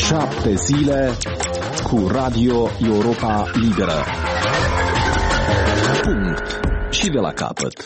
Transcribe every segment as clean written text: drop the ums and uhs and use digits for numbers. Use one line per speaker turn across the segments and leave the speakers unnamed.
7 zile cu Radio Europa Liberă. Punct. Și de la capăt.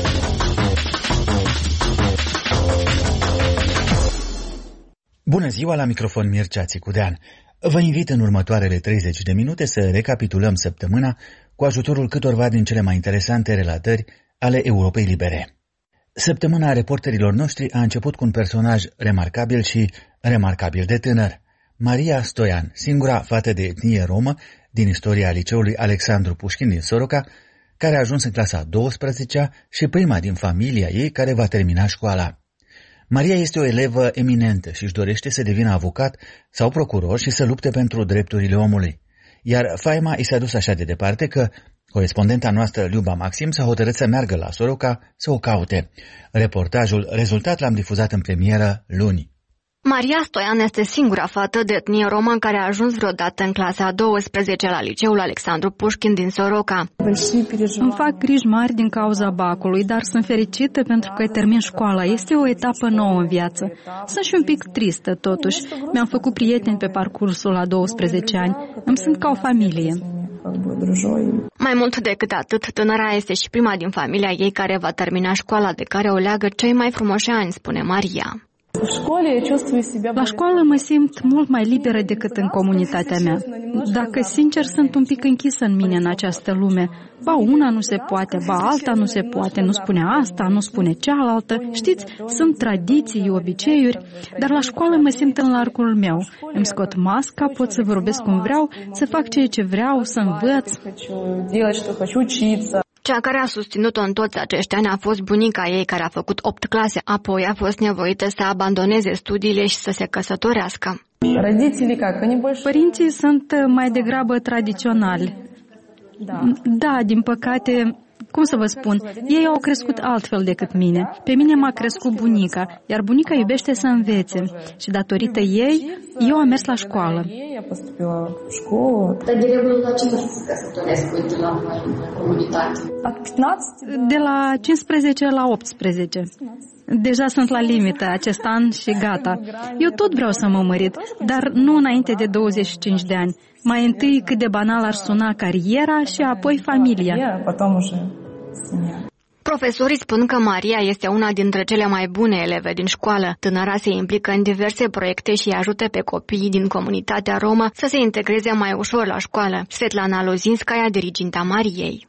Bună ziua, la microfon Mircea Țicudean. Vă invit în următoarele 30 de minute să recapitulăm săptămâna cu ajutorul câtorva din cele mai interesante relatări ale Europei Libere. Săptămâna reporterilor noștri a început cu un personaj remarcabil și remarcabil de tânăr. Maria Stoian, singura fată de etnie romă din istoria liceului Alexandru Pușkin din Soroca, care a ajuns în clasa 12-a și prima din familia ei care va termina școala. Maria este o elevă eminentă și își dorește să devină avocat sau procuror și să lupte pentru drepturile omului. Iar faima i s-a dus așa de departe că corespondenta noastră, Luba Maxim, s-a hotărât să meargă la Soroca să o caute. Reportajul rezultat l-am difuzat în premieră luni.
Maria Stoian este singura fată de etnie romă care a ajuns vreodată în clasa 12 la liceul Alexandru Pușkin din Soroca.
Îmi fac griji mari din cauza bacului, dar sunt fericită pentru că termin școala. Este o etapă nouă în viață. Sunt și un pic tristă, totuși. Mi-am făcut prieteni pe parcursul la 12 ani. Îmi sunt ca o familie.
Mai mult decât atât, tânăra este și prima din familia ei care va termina școala, de care o leagă cei mai frumoși ani, spune Maria.
La școală mă simt mult mai liberă decât în comunitatea mea. Dacă sincer, sunt un pic închisă în mine în această lume. Ba una nu se poate, ba alta nu se poate, nu spune asta, nu spune cealaltă. Știți, sunt tradiții, obiceiuri, dar la școală mă simt în largul meu. Îmi scot masca, pot să vorbesc cum vreau, să fac ceea ce vreau, să învăț.
Cea care a susținut-o în toți acești ani a fost bunica ei, care a făcut 8 clase, apoi a fost nevoită să abandoneze studiile și să se căsătorească.
Părinții sunt mai degrabă tradiționali. Da, din păcate, cum să vă spun, ei au crescut altfel decât mine. Pe mine m-a crescut bunica, iar bunica iubește să învețe. Și datorită ei, eu am mers la școală.
Dar de regulă la ce vârstă se căsătoresc, uite, la noi în comunitate?
De la 15 la 18. Deja sunt la limită acest an și gata. Eu tot vreau să mă mărit, dar nu înainte de 25 de ani. Mai întâi cât de banal ar suna cariera și apoi familia.
Profesorii spun că Maria este una dintre cele mai bune eleve din școală. Tânăra se implică în diverse proiecte și ajută pe copiii din comunitatea romă să se integreze mai ușor la școală. Svetlana Lozinskaya, diriginta Mariei.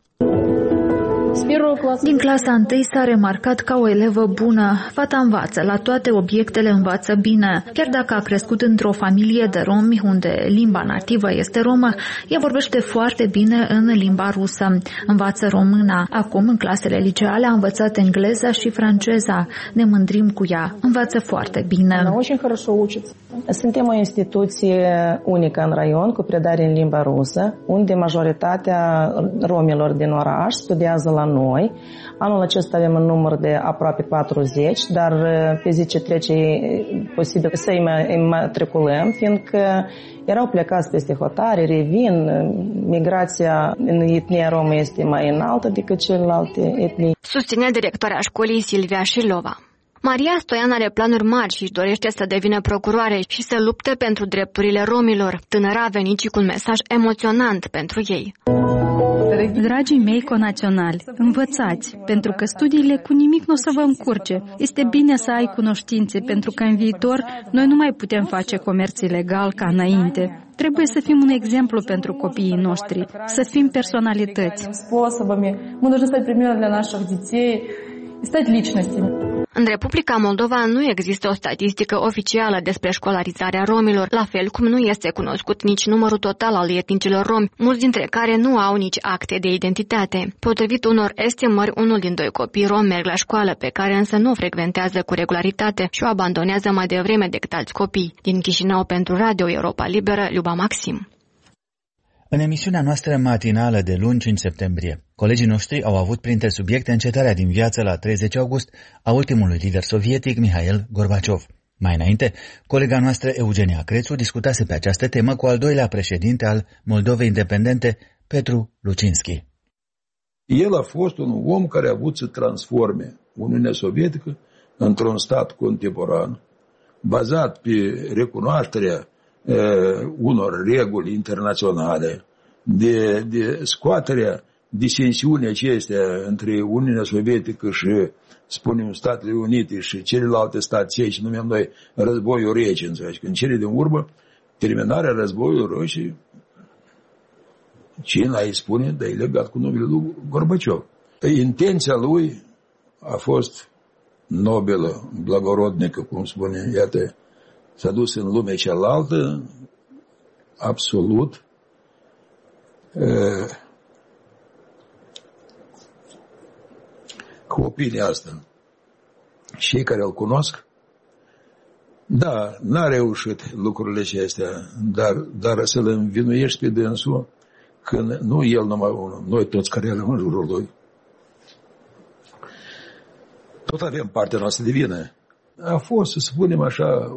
Din clasa 1 s-a remarcat ca o elevă bună. Fata învață, la toate obiectele învață bine. Chiar dacă a crescut într-o familie de romi unde limba nativă este romă, ea vorbește foarte bine în limba rusă. Învață româna. Acum, în clasele liceale, a învățat engleza și franceza. Ne mândrim cu ea. Învață foarte bine.
Suntem o instituție unică în raion cu predare în limba rusă, unde majoritatea romilor din oraș studiază la noi. Anul acesta avem un număr de aproape 40, dar pe zi ce trece e posibil să îi matriculăm, fiindcă erau plecați peste hotare, revin, migrația în etnia romă este mai înaltă decât celelalte etnii.
Susține directoarea școlii Silvia Șilova. Maria Stoian are planuri mari și își dorește să devină procuroare și să lupte pentru drepturile romilor. Tânăra a venit și cu un mesaj emoționant pentru ei.
Dragii mei conaționali, învățați, pentru că studiile cu nimic nu o să vă încurce. Este bine să ai cunoștințe, pentru că în viitor noi nu mai putem face comerț ilegal ca înainte. Trebuie să fim un exemplu pentru copiii noștri, să fim personalități.
În Republica Moldova nu există o statistică oficială despre școlarizarea romilor, la fel cum nu este cunoscut nici numărul total al etnicilor romi, mulți dintre care nu au nici acte de identitate. Potrivit unor estimări, 1 din 2 copii romi merg la școală, pe care însă nu o frecventează cu regularitate și o abandonează mai devreme decât alți copii. Din Chișinău pentru Radio Europa Liberă, Luba Maxim.
În emisiunea noastră matinală de luni 5 septembrie, colegii noștri au avut printre subiecte încetarea din viață la 30 august a ultimului lider sovietic, Mihail Gorbaciov. Mai înainte, colega noastră Eugenia Crețu discutase pe această temă cu al doilea președinte al Moldovei Independente, Petru Lucinski.
El a fost un om care a avut să transforme Uniunea Sovietică într-un stat contemporan, bazat pe recunoașterea unor reguli internaționale, de scoaterea disensiunii acestea între Uniunea Sovietică și, spunem, Statele Unite și celelalte state, și numim noi războiul rece, înțelegi? În cele din urmă, terminarea războiului rece, China îi spune, dar e legat cu numele lui Gorbaciov. Intenția lui a fost nobilă, blagorodnică, cum spune, iată, s-a dus în lumea cealaltă, absolut, cu opinia asta. Cei care îl cunosc, da, n-a reușit lucrurile acestea, dar să-l învinuiești pe dânsul, când nu el numai unul, noi toți care eram în jurul lui, tot avem partea noastră de vină. A fost, să spunem așa,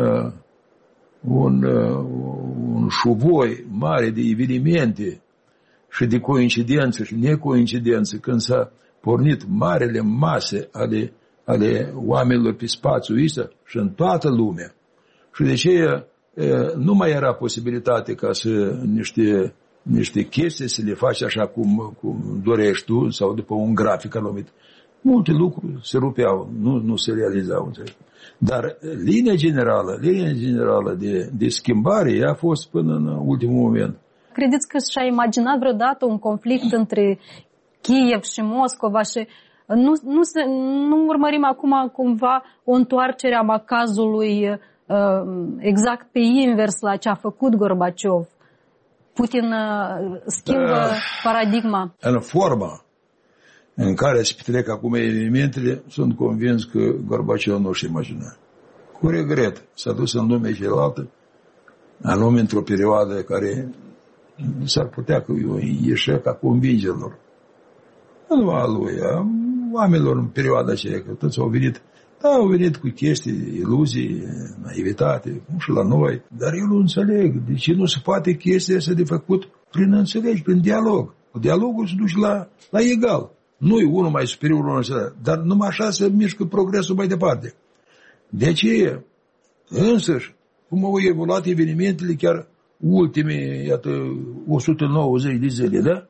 un șuvoi mare de evenimente și de coincidențe și necoincidențe, când s-a pornit marele mase ale oamenilor pe spațiul ăsta și în toată lumea. Și de aceea nu mai era posibilitate ca să niște chestii să le faci așa cum dorești tu sau după un grafic anumit. Multe lucruri se rupeau, nu se realizau. Dar linia generală de schimbare a fost până în ultimul moment.
Credeți că și-a imaginat vreodată un conflict între Kiev și Moscova și nu urmărim acum cumva o întoarcere a macazului exact pe invers la ce a făcut Gorbaciov? Putin schimbă paradigma.
În forma în care se petrec acum evenimentele, sunt convins că Gorbaciov nu și imagina. Cu regret, s-a dus în lumea cealaltă, anume într-o perioadă care s-ar putea că ieșea ca convingerilor. Nu numai a lui, a oamenilor în perioada aceea, că toți au venit cu chestii, iluzii, naivitate, cum și la noi, dar eu nu înțeleg de ce nu se poate chestia asta de făcut prin înțelegi, prin dialog. Dialogul se duce la egal. Nu e unul mai superior, unul mai, dar numai așa se mișcă progresul mai departe. De aceea, însăși, cum au evoluat evenimentele, chiar ultimii, iată, 190 de zile, da?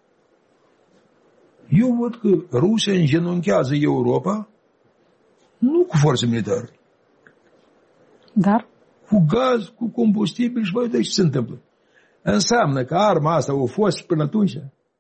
Eu văd că Rusia îngenunchează Europa nu cu forțe militare.
Dar?
Cu gaz, cu combustibil și ce se întâmplă. Înseamnă că arma asta a fost până atunci.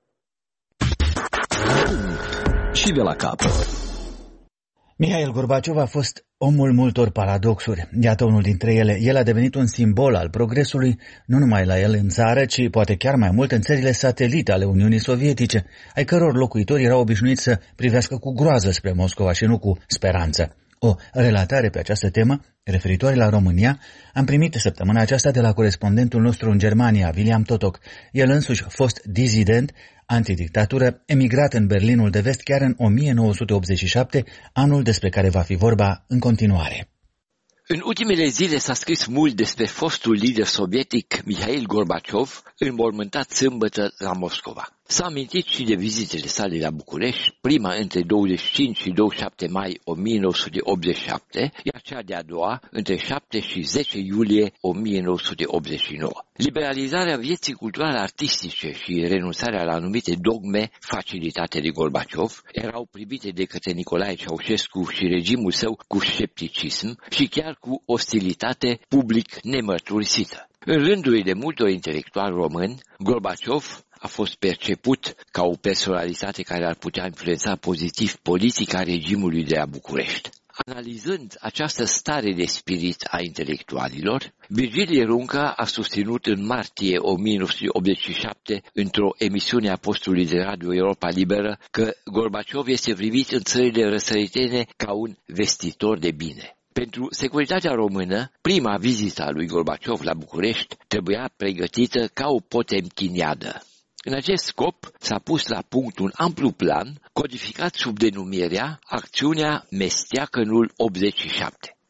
Și de la capăt.
Mihail Gorbaciov a fost omul multor paradoxuri. Iată unul dintre ele. El a devenit un simbol al progresului, nu numai la el în țară, ci poate chiar mai mult în țările satelite ale Uniunii Sovietice, ai căror locuitori erau obișnuiți să privească cu groază spre Moscova și nu cu speranță. O relatare pe această temă, referitoare la România, am primit săptămâna aceasta de la corespondentul nostru în Germania, William Totok. El însuși, fost dizident, antidictatură, emigrat în Berlinul de Vest chiar în 1987, anul despre care va fi vorba în continuare.
În ultimele zile s-a scris mult despre fostul lider sovietic Mihail Gorbaciov, înmormântat sâmbătă la Moscova. S-a amintit și de vizitele sale la București, prima între 25 și 27 mai 1987, iar cea de-a doua între 7 și 10 iulie 1989. Liberalizarea vieții culturale artistice și renunțarea la anumite dogme facilitate de Gorbaciov erau privite de către Nicolae Ceaușescu și regimul său cu scepticism și chiar cu ostilitate public nemărturisită. În rândurile multor intelectuali români, Gorbaciov a fost perceput ca o personalitate care ar putea influența pozitiv politica regimului de la București. Analizând această stare de spirit a intelectualilor, Virgilie Runcă a susținut în martie 1987, într-o emisiune a postului de radio Europa Liberă, că Gorbaciov este privit în țările răsăritene ca un vestitor de bine. Pentru securitatea română, prima vizită a lui Gorbaciov la București trebuia pregătită ca o potemkiniadă. În acest scop s-a pus la punct un amplu plan, codificat sub denumirea Acțiunea Mesteacănul 87.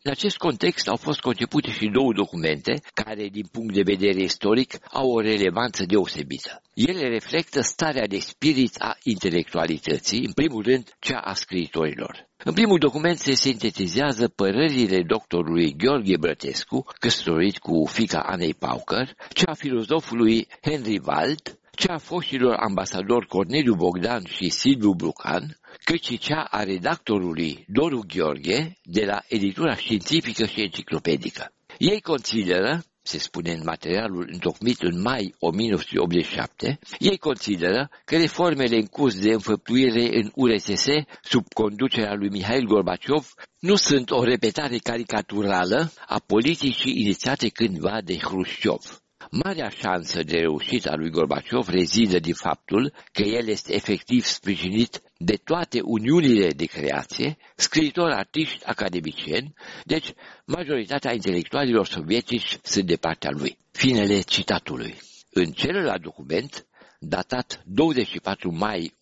În acest context au fost concepute și două documente care, din punct de vedere istoric, au o relevanță deosebită. Ele reflectă starea de spirit a intelectualității, în primul rând cea a scriitorilor. În primul document se sintetizează părerile doctorului Gheorghe Brătescu, căsătorit cu fiica Anei Paucăr, cea a filozofului Henry Wald, cea a foștilor ambasadori Corneliu Bogdan și Silviu Brucan, cât și cea a redactorului Doru Gheorghe de la editura științifică și enciclopedică. Ei consideră, se spune în materialul întocmit în mai 1987, ei consideră că reformele în curs de înfăptuire în URSS, sub conducerea lui Mihail Gorbaciov, nu sunt o repetare caricaturală a politicii inițiate cândva de Hrușciov. Marea șansă de reușită a lui Gorbaciov rezidă din faptul că el este efectiv sprijinit de toate uniunile de creație, scriitori, artiști, academicieni, deci majoritatea intelectualilor sovietici sunt de partea lui. Finele citatului. În celălalt document, datat 24 mai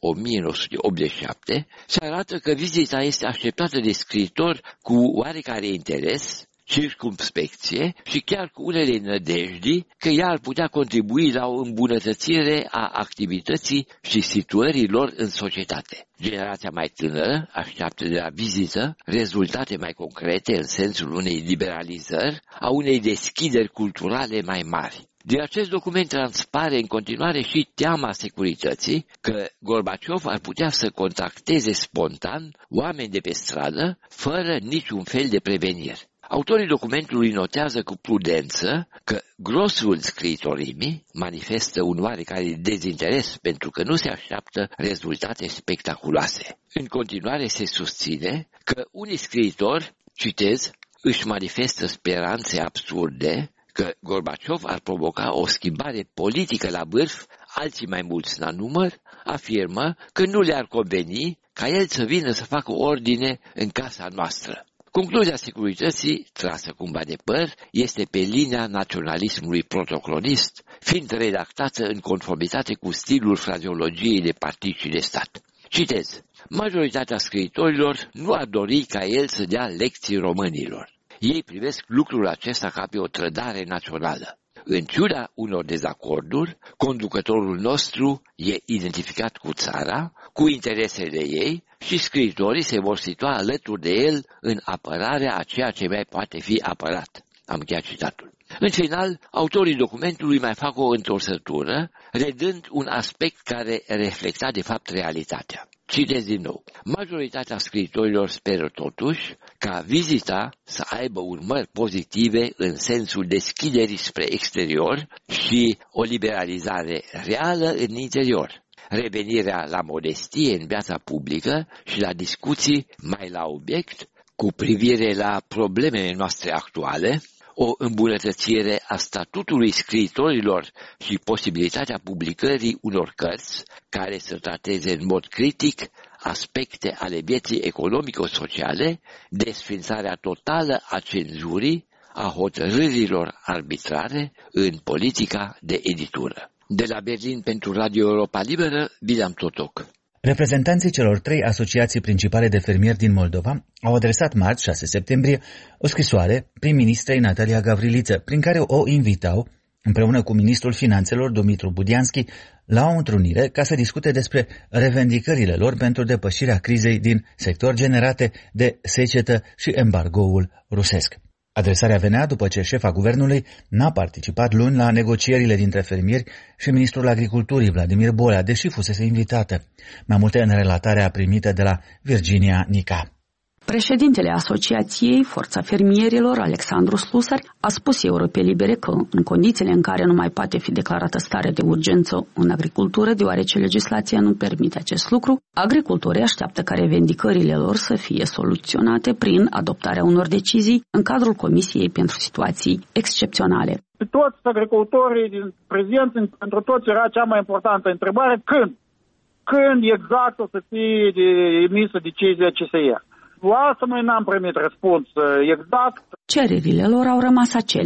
1987, se arată că vizita este așteptată de scriitori cu oarecare interes, circumspecție și chiar cu unele nădejdi că ea ar putea contribui la o îmbunătățire a activității și situării lor în societate. Generația mai tânără așteaptă de la vizită rezultate mai concrete în sensul unei liberalizări, a unei deschideri culturale mai mari. Din acest document transpare în continuare și teama securității că Gorbaciov ar putea să contacteze spontan oameni de pe stradă fără niciun fel de prevenire. Autorii documentului notează cu prudență că grosul scriitorimii manifestă un oarecare dezinteres pentru că nu se așteaptă rezultate spectaculoase. În continuare se susține că unii scriitori, citez, își manifestă speranțe absurde că Gorbaciov ar provoca o schimbare politică la vârf, alții mai mulți la număr, afirmă că nu le-ar conveni ca el să vină să facă ordine în casa noastră. Concluzia securității, trasă cumva de păr, este pe linia naționalismului protocronist, fiind redactată în conformitate cu stilul frazeologiei de partid și de stat. Citez. Majoritatea scriitorilor nu ar dori ca el să dea lecții românilor. Ei privesc lucrul acesta ca pe o trădare națională. În ciuda unor dezacorduri, conducătorul nostru e identificat cu țara, cu interesele ei și scriitorii se vor situa alături de el în apărarea a ceea ce mai poate fi apărat. Am încheiat citatul. În final, autorii documentului mai fac o întorsătură, redând un aspect care reflecta de fapt realitatea. Citez din nou. Majoritatea scriitorilor speră totuși ca vizita să aibă urmări pozitive în sensul deschiderii spre exterior și o liberalizare reală în interior, revenirea la modestie în viața publică și la discuții mai la obiect cu privire la problemele noastre actuale, o îmbunătățire a statutului scriitorilor și posibilitatea publicării unor cărți care să trateze în mod critic aspecte ale vieții economico-sociale, desfințarea totală a cenzurii, a hotărârilor arbitrare în politica de editură. De la Berlin pentru Radio Europa Liberă, Bileam Totoc.
Reprezentanții celor 3 asociații principale de fermieri din Moldova au adresat marți, 6 septembrie, o scrisoare prim-ministrei Natalia Gavriliță, prin care o invitau, împreună cu ministrul finanțelor Dumitru Budianski, la o întrunire ca să discute despre revendicările lor pentru depășirea crizei din sector generate de secetă și embargoul rusesc. Adresarea venea după ce șefa guvernului n-a participat luni la negocierile dintre fermieri și ministrul agriculturii Vladimir Bolea, deși fusese invitată. Mai multe în relatarea primită de la Virginia Nica.
Președintele Asociației Forța Fermierilor, Alexandru Slusar, a spus Europei Libere că, în condițiile în care nu mai poate fi declarată stare de urgență în agricultură, deoarece legislația nu permite acest lucru, agricultorii așteaptă ca revendicările lor să fie soluționate prin adoptarea unor decizii în cadrul Comisiei pentru Situații Excepționale.
Toți agricultorii din prezent, pentru toți era cea mai importantă întrebare, când? Când exact o să fie emisă decizia CSE? Asta noi n-am primit răspuns exact.
Cererile lor au rămas aceleași.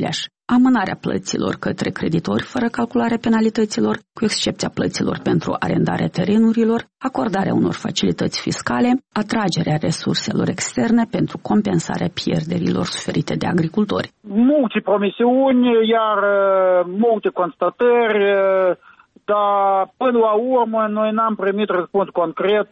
amânarea plăților către creditori fără calcularea penalităților, cu excepția plăților pentru arendarea terenurilor, acordarea unor facilități fiscale, atragerea resurselor externe pentru compensarea pierderilor suferite de agricultori.
Multe promisiuni, iar multe constatări, dar până la urmă noi n-am primit răspuns concret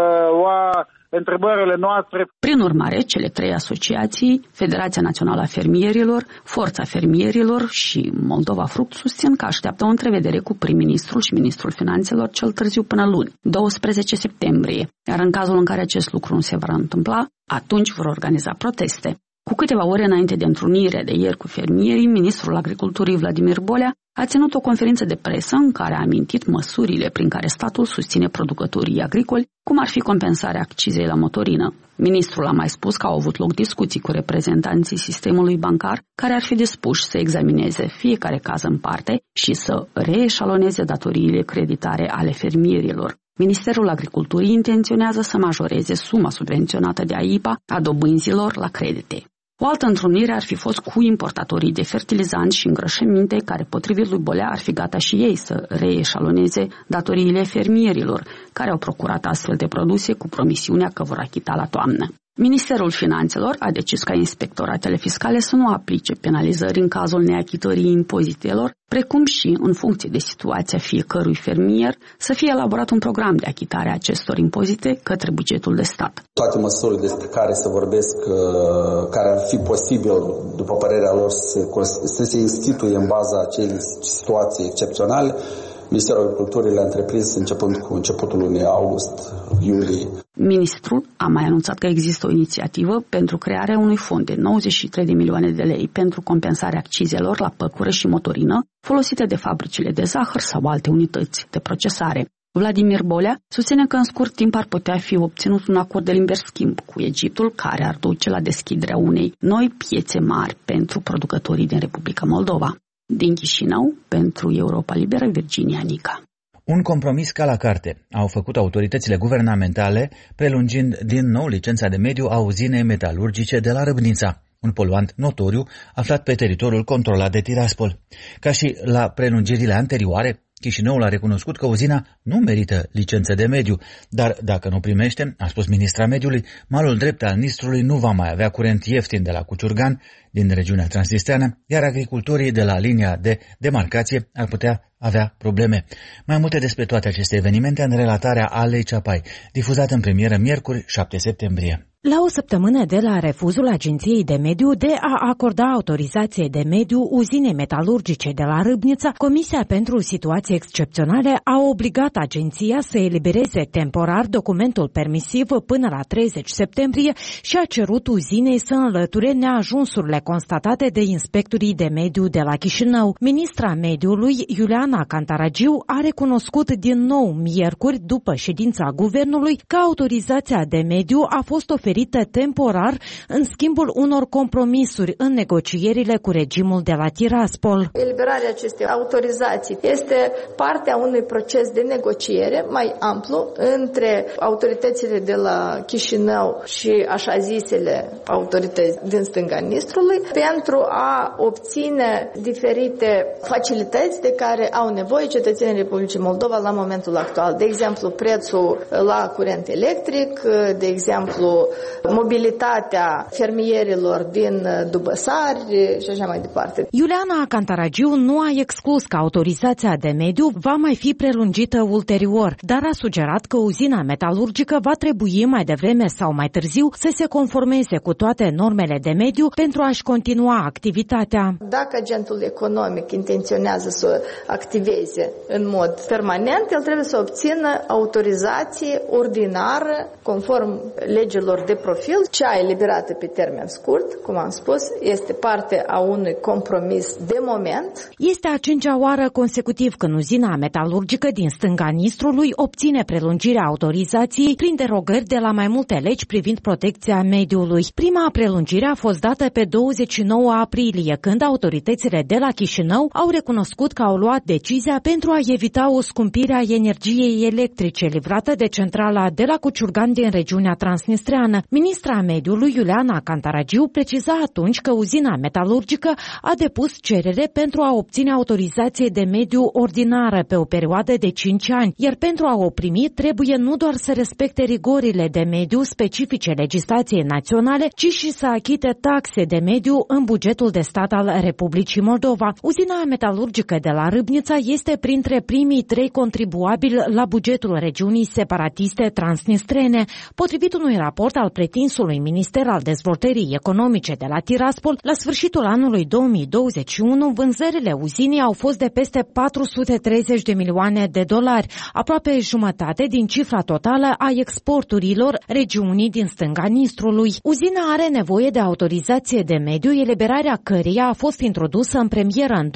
la întrebările noastre.
Prin urmare, cele 3 asociații, Federația Națională a Fermierilor, Forța Fermierilor și Moldova Fruct, susțin că așteaptă o întrevedere cu prim-ministrul și ministrul finanțelor cel târziu până luni, 12 septembrie, iar în cazul în care acest lucru nu se va întâmpla, atunci vor organiza proteste. Cu câteva ore înainte de întrunirea de ieri cu fermierii, ministrul agriculturii Vladimir Bolea a ținut o conferință de presă în care a amintit măsurile prin care statul susține producătorii agricoli, cum ar fi compensarea accizei la motorină. Ministrul a mai spus că au avut loc discuții cu reprezentanții sistemului bancar care ar fi dispuși să examineze fiecare caz în parte și să reeșaloneze datoriile creditare ale fermierilor. Ministerul Agriculturii intenționează să majoreze suma subvenționată de AIPA a dobânzilor la credite. O altă întrunire ar fi fost cu importatorii de fertilizanți și îngrășăminte, care, potrivit lui Bolea, ar fi gata și ei să reeșaloneze datoriile fermierilor, care au procurat astfel de produse cu promisiunea că vor achita la toamnă. Ministerul Finanțelor a decis ca inspectoratele fiscale să nu aplice penalizări în cazul neachitării impozitelor, precum și, în funcție de situația fiecărui fermier, să fie elaborat un program de achitare a acestor impozite către bugetul de stat.
Toate măsurile despre care se vorbesc, care ar fi posibil, după părerea lor, să se instituie în baza acelei situații excepționale, Ministerul Agriculturii le-a întreprins începând cu începutul lunii august-iulie.
Ministrul a mai anunțat că există o inițiativă pentru crearea unui fond de 93 de milioane de lei pentru compensarea accizelor la păcură și motorină folosite de fabricile de zahăr sau alte unități de procesare. Vladimir Bolea susține că în scurt timp ar putea fi obținut un acord de liber schimb cu Egiptul, care ar duce la deschiderea unei noi piețe mari pentru producătorii din Republica Moldova. Din Chișinău, pentru Europa Liberă, Virginia Nica.
Un compromis ca la carte au făcut autoritățile guvernamentale, prelungind din nou licența de mediu a uzinei metalurgice de la Râbnița, un poluant notoriu aflat pe teritoriul controlat de Tiraspol. Ca și la prelungirile anterioare, Chișinăul a recunoscut că uzina nu merită licență de mediu, dar dacă nu primește, a spus ministra mediului, malul drept al Nistrului nu va mai avea curent ieftin de la Cuciurgan, din regiunea transnistreană, iar agricultorii de la linia de demarcație ar putea avea probleme. Mai multe despre toate aceste evenimente în relatarea Alei Ceapai, difuzată în premieră miercuri 7 septembrie.
La o săptămână de la refuzul Agenției de Mediu de a acorda autorizație de mediu uzinei metalurgice de la Râbnița, Comisia pentru Situații Excepționale a obligat agenția să elibereze temporar documentul permisiv până la 30 septembrie și a cerut uzinei să înlăture neajunsurile constatate de inspectorii de mediu de la Chișinău. Ministra Mediului, Iuliana Cantaragiu, a recunoscut din nou miercuri, după ședința guvernului, că autorizația de mediu a fost oferită temporar în schimbul unor compromisuri în negocierile cu regimul de la Tiraspol.
Eliberarea acestei autorizații este partea unui proces de negociere mai amplu între autoritățile de la Chișinău și așa zisele autorități din stânga Nistrului pentru a obține diferite facilități de care au nevoie cetățenii Republicii Moldova la momentul actual. De exemplu, prețul la curent electric, de exemplu, mobilitatea fermierilor din Dubăsari și așa mai departe.
Iuliana Cantaragiu nu a exclus că autorizația de mediu va mai fi prelungită ulterior, dar a sugerat că uzina metalurgică va trebui mai devreme sau mai târziu să se conformeze cu toate normele de mediu pentru a-și continua activitatea.
Dacă agentul economic intenționează să activeze în mod permanent, el trebuie să obțină autorizație ordinară conform legilor de profil. Cea eliberată pe termen scurt, cum am spus, este parte a unui compromis de moment.
Este a 5-a oară consecutiv când uzina metalurgică din stânga Nistrului obține prelungirea autorizației prin derogări de la mai multe legi privind protecția mediului. Prima prelungire a fost dată pe 29 aprilie, când autoritățile de la Chișinău au recunoscut că au luat decizia pentru a evita o scumpire a energiei electrice livrată de centrala de la Cuciurgan din regiunea transnistreană. Europeană. Ministra Mediului, Iuliana Cantaragiu, preciza atunci că uzina metalurgică a depus cerere pentru a obține autorizație de mediu ordinară pe o perioadă de 5 ani, iar pentru a o primi trebuie nu doar să respecte rigorile de mediu specifice legislației naționale, ci și să achite taxe de mediu în bugetul de stat al Republicii Moldova. Uzina metalurgică de la Râbnița este printre primii 3 contribuabili la bugetul regiunii separatiste transnistrene. Potrivit unui raport al pretinsului Minister al Dezvoltării Economice de la Tiraspol, la sfârșitul anului 2021, vânzările uzinii au fost de peste 430 de milioane de dolari, aproape jumătate din cifra totală a exporturilor regiunii din stânga Nistrului. Uzina are nevoie de autorizație de mediu, eliberarea căreia a fost introdusă în premieră în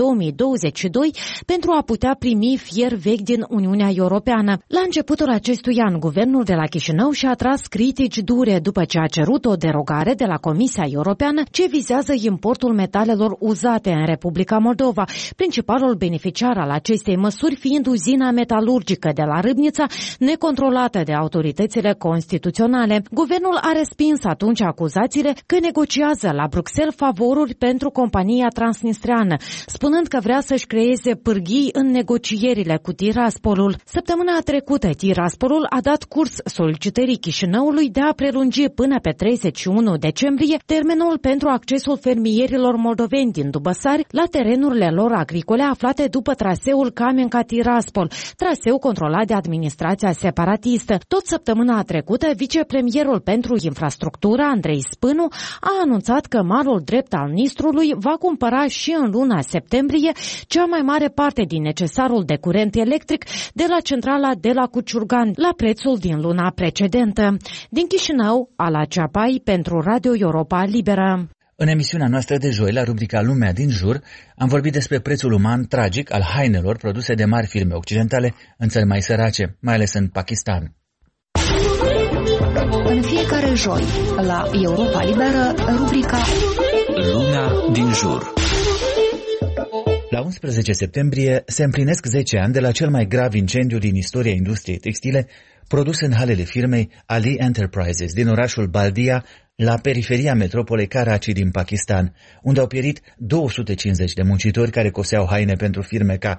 2022 pentru a putea primi fier vechi din Uniunea Europeană. La începutul acestui an, guvernul de la Chișinău și-a tras critici dure după ce a cerut o derogare de la Comisia Europeană ce vizează importul metalelor uzate în Republica Moldova, principalul beneficiar al acestei măsuri fiind uzina metalurgică de la Râbnița, necontrolată de autoritățile constituționale. Guvernul a respins atunci acuzațiile că negociază la Bruxelles favoruri pentru compania transnistreană, spunând că vrea să-și creeze pârghii în negocierile cu Tiraspolul. Săptămâna trecută, Tiraspolul a dat curs solicitării Chișinăului de a prelungi până pe 31 decembrie termenul pentru accesul fermierilor moldoveni din Dubăsari la terenurile lor agricole aflate după traseul Camenca-Tiraspol, traseu controlat de administrația separatistă. Tot săptămâna trecută, vicepremierul pentru infrastructură, Andrei Spânu, a anunțat că malul drept al Nistrului va cumpăra și în luna septembrie cea mai mare parte din necesarul de curent electric de la centrala de la Cuciurgan, la prețul din luna precedentă. Din Chișinău, Ala Ceapai pentru Radio Europa Liberă.
În emisiunea noastră de joi, la rubrica Lumea din jur, am vorbit despre prețul uman tragic al hainelor produse de mari firme occidentale în țări mai sărace, mai ales în Pakistan.
În fiecare joi, la Europa Liberă, rubrica
Lumea din jur.
La 11 septembrie se împlinesc 10 ani de la cel mai grav incendiu din istoria industriei textile, produs în halele firmei Ali Enterprises din orașul Baldia, la periferia metropolei Karachi din Pakistan, unde au pierit 250 de muncitori care coseau haine pentru firme ca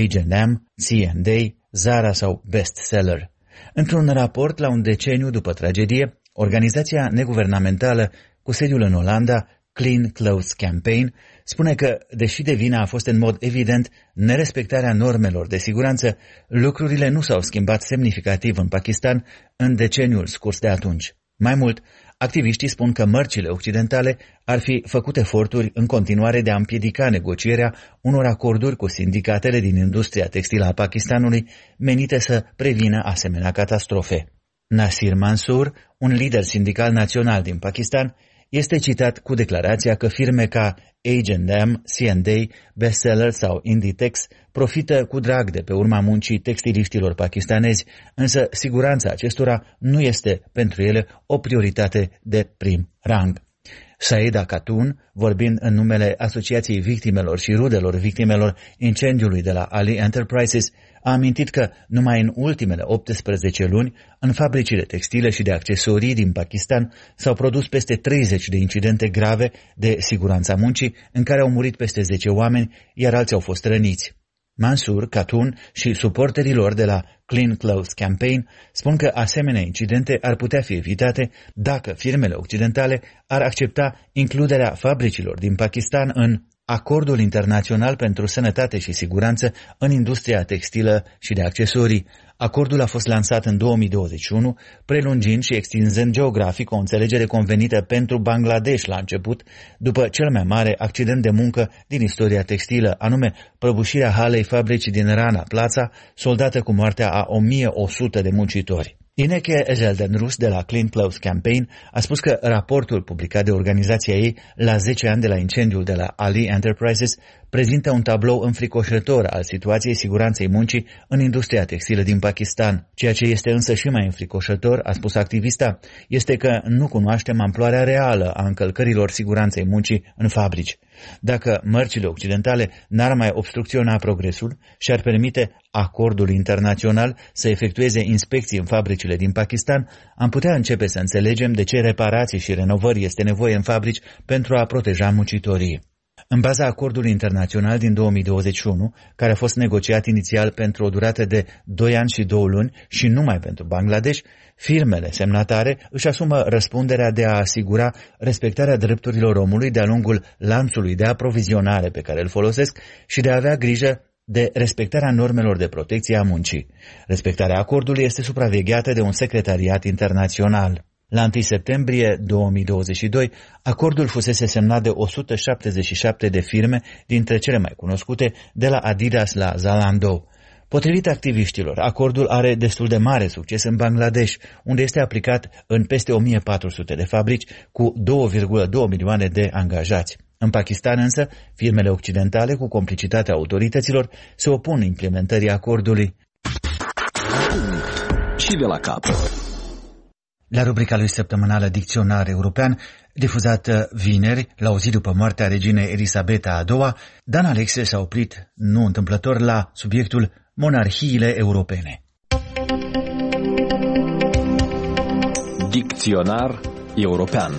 H&M, C&A, Zara sau Bestseller. Într-un raport la un deceniu după tragedie, organizația neguvernamentală cu sediul în Olanda, Clean Clothes Campaign, spune că, deși de vină a fost în mod evident nerespectarea normelor de siguranță, lucrurile nu s-au schimbat semnificativ în Pakistan în deceniul scurs de atunci. Mai mult, activiștii spun că mărcile occidentale ar fi făcut eforturi în continuare de a împiedica negocierea unor acorduri cu sindicatele din industria textilă a Pakistanului menite să prevină asemenea catastrofe. Nasir Mansour, un lider sindical național din Pakistan, este citat cu declarația că firme ca H&M, C&A, Bestseller sau Inditex profită cu drag de pe urma muncii textiliștilor pakistanezi, însă siguranța acestora nu este pentru ele o prioritate de prim rang. Saida Khatun, vorbind în numele Asociației Victimelor și Rudelor Victimelor incendiului de la Ali Enterprises, a amintit că numai în ultimele 18 luni, în fabricile textile și de accesorii din Pakistan s-au produs peste 30 de incidente grave de siguranța muncii, în care au murit peste 10 oameni, iar alții au fost răniți. Mansour, Khatun și suporterii lor de la Clean Clothes Campaign spun că asemenea incidente ar putea fi evitate dacă firmele occidentale ar accepta includerea fabricilor din Pakistan în Acordul Internațional pentru Sănătate și Siguranță în industria textilă și de accesorii. Acordul a fost lansat în 2021, prelungind și extinzând geografic o înțelegere convenită pentru Bangladesh la început, după cel mai mare accident de muncă din istoria textilă, anume prăbușirea halei fabricii din Rana Plaza, soldată cu moartea a 1100 de muncitori. Ineke Ezeldenrus de la Clean Clothes Campaign a spus că raportul publicat de organizația ei la 10 ani de la incendiul de la Ali Enterprises prezintă un tablou înfricoșător al situației siguranței muncii în industria textilă din Pakistan. Ceea ce este însă și mai înfricoșător, a spus activista, este că nu cunoaștem amploarea reală a încălcărilor siguranței muncii în fabrici. Dacă mărcile occidentale n-ar mai obstrucționa progresul și ar permite acordul internațional să efectueze inspecții în fabricile din Pakistan, am putea începe să înțelegem de ce reparații și renovări este nevoie în fabrici pentru a proteja muncitorii. În baza acordului internațional din 2021, care a fost negociat inițial pentru o durată de 2 ani și 2 luni și numai pentru Bangladesh, firmele semnatare își asumă răspunderea de a asigura respectarea drepturilor omului de-a lungul lanțului de aprovizionare pe care îl folosesc și de a avea grijă de respectarea normelor de protecție a muncii. Respectarea acordului este supravegheată de un secretariat internațional. La 1 septembrie 2022, acordul fusese semnat de 177 de firme, dintre cele mai cunoscute, de la Adidas la Zalando. Potrivit activiștilor, acordul are destul de mare succes în Bangladesh, unde este aplicat în peste 1400 de fabrici cu 2,2 milioane de angajați. În Pakistan însă, firmele occidentale, cu complicitatea autorităților, se opun implementării acordului.
Și de la capăt.
La rubrica lui săptămânală Dicționar European, difuzată vineri, la o zi după moartea reginei Elisabeta II, Dan Alexe s-a oprit, nu întâmplător, la subiectul monarhiile europene.
Dicționar European.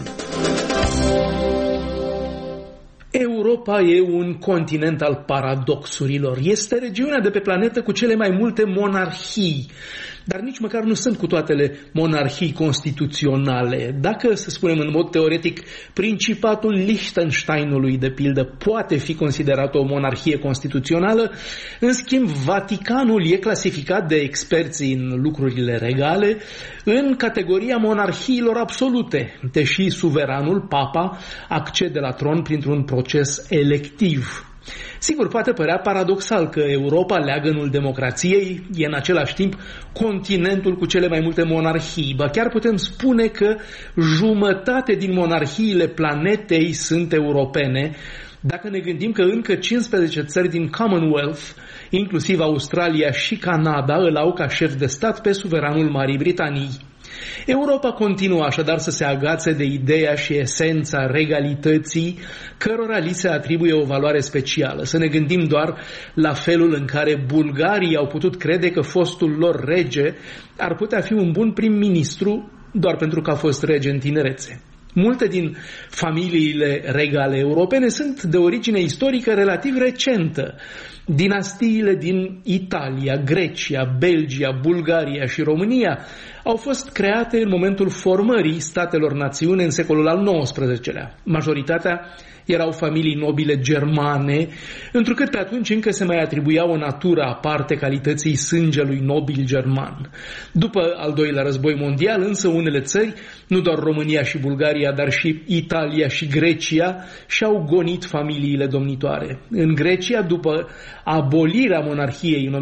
Europa e un continent al paradoxurilor. Este regiunea de pe planetă cu cele mai multe monarhii, dar nici măcar nu sunt cu toatele monarhii constituționale. Dacă, să spunem în mod teoretic, Principatul Liechtensteinului, de pildă, poate fi considerat o monarhie constituțională, în schimb, Vaticanul e clasificat de experții în lucrurile regale în categoria monarhiilor absolute, deși suveranul, papa, accede la tron printr-un proces electiv. Sigur, poate părea paradoxal că Europa, leagănul democrației, e în același timp continentul cu cele mai multe monarhii. Ba chiar putem spune că jumătate din monarhiile planetei sunt europene, dacă ne gândim că încă 15 țări din Commonwealth, inclusiv Australia și Canada, îl au ca șef de stat pe suveranul Marii Britanii. Europa continuă așadar să se agațe de ideea și esența regalității, cărora li se atribuie o valoare specială. Să ne gândim doar la felul în care bulgarii au putut crede că fostul lor rege ar putea fi un bun prim-ministru doar pentru că a fost rege în tinerețe. Multe din familiile regale europene sunt de origine istorică relativ recentă. Dinastiile din Italia, Grecia, Belgia, Bulgaria și România au fost create în momentul formării statelor-națiune în secolul al XIX-lea. Majoritatea erau familii nobile germane, întrucât pe atunci încă se mai atribuia o natură aparte calității sângelui nobil german. După al doilea război mondial, însă, unele țări, nu doar România și Bulgaria, dar și Italia și Grecia, și-au gonit familiile domnitoare. În Grecia, după abolirea monarhiei în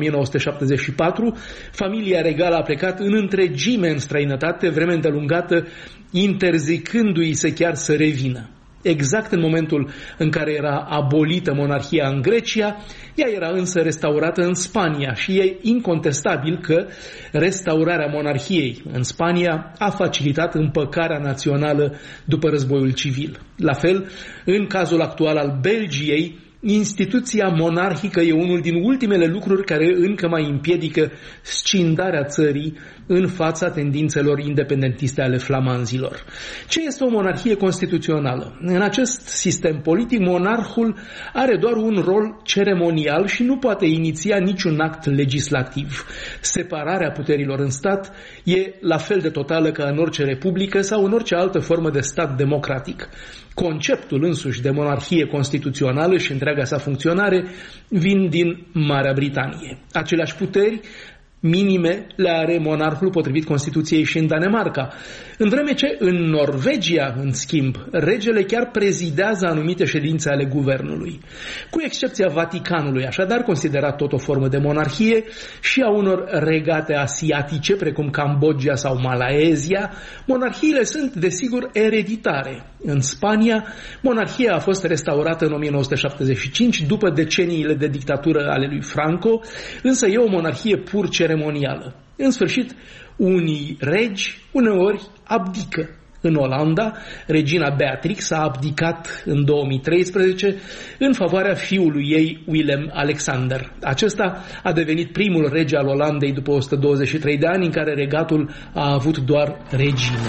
1974, familia regală a plecat în întregime în străinătate, vreme îndelungată, interzicându-i se chiar să revină. Exact în momentul în care era abolită monarhia în Grecia, ea era însă restaurată în Spania și e incontestabil că restaurarea monarhiei în Spania a facilitat împăcarea națională după războiul civil. La fel, în cazul actual al Belgiei, instituția monarhică e unul din ultimele lucruri care încă mai împiedică scindarea țării în fața tendințelor independentiste ale flamanzilor. Ce este o monarhie constituțională? În acest sistem politic, monarhul are doar un rol ceremonial și nu poate iniția niciun act legislativ. Separarea puterilor în stat e la fel de totală ca în orice republică sau în orice altă formă de stat democratic. Conceptul însuși de monarhie constituțională și întreaga sa funcționare vin din Marea Britanie. Aceleași puteri minime le are monarhul potrivit Constituției și în Danemarca. În vreme ce în Norvegia, în schimb, regele chiar prezidează anumite ședințe ale guvernului. Cu excepția Vaticanului, așadar considerat tot o formă de monarhie, și a unor regate asiatice, precum Cambodgia sau Malaezia, monarhiile sunt, desigur, ereditare. În Spania, monarhia a fost restaurată în 1975 după deceniile de dictatură ale lui Franco, însă e o monarhie pur ceremonială. În sfârșit, unii regi uneori abdică. În Olanda, regina Beatrix a abdicat în 2013 în favoarea fiului ei, Willem-Alexander. Acesta a devenit primul rege al Olandei după 123 de ani în care regatul a avut doar regine.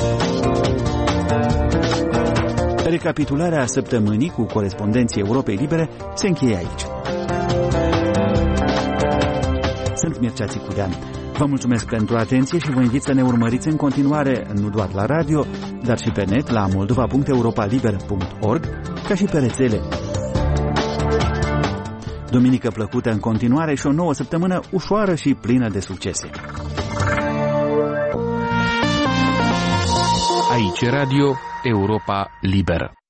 Recapitularea săptămânii cu corespondenții Europei Libere se încheie aici. Sunt Mircea Țicudean. Vă mulțumesc pentru atenție și vă invit să ne urmăriți în continuare, nu doar la radio, dar și pe net la moldova.europaliber.org, ca și pe rețele. Duminică plăcută în continuare și o nouă săptămână ușoară și plină de succese.
Aici Radio Europa Liberă.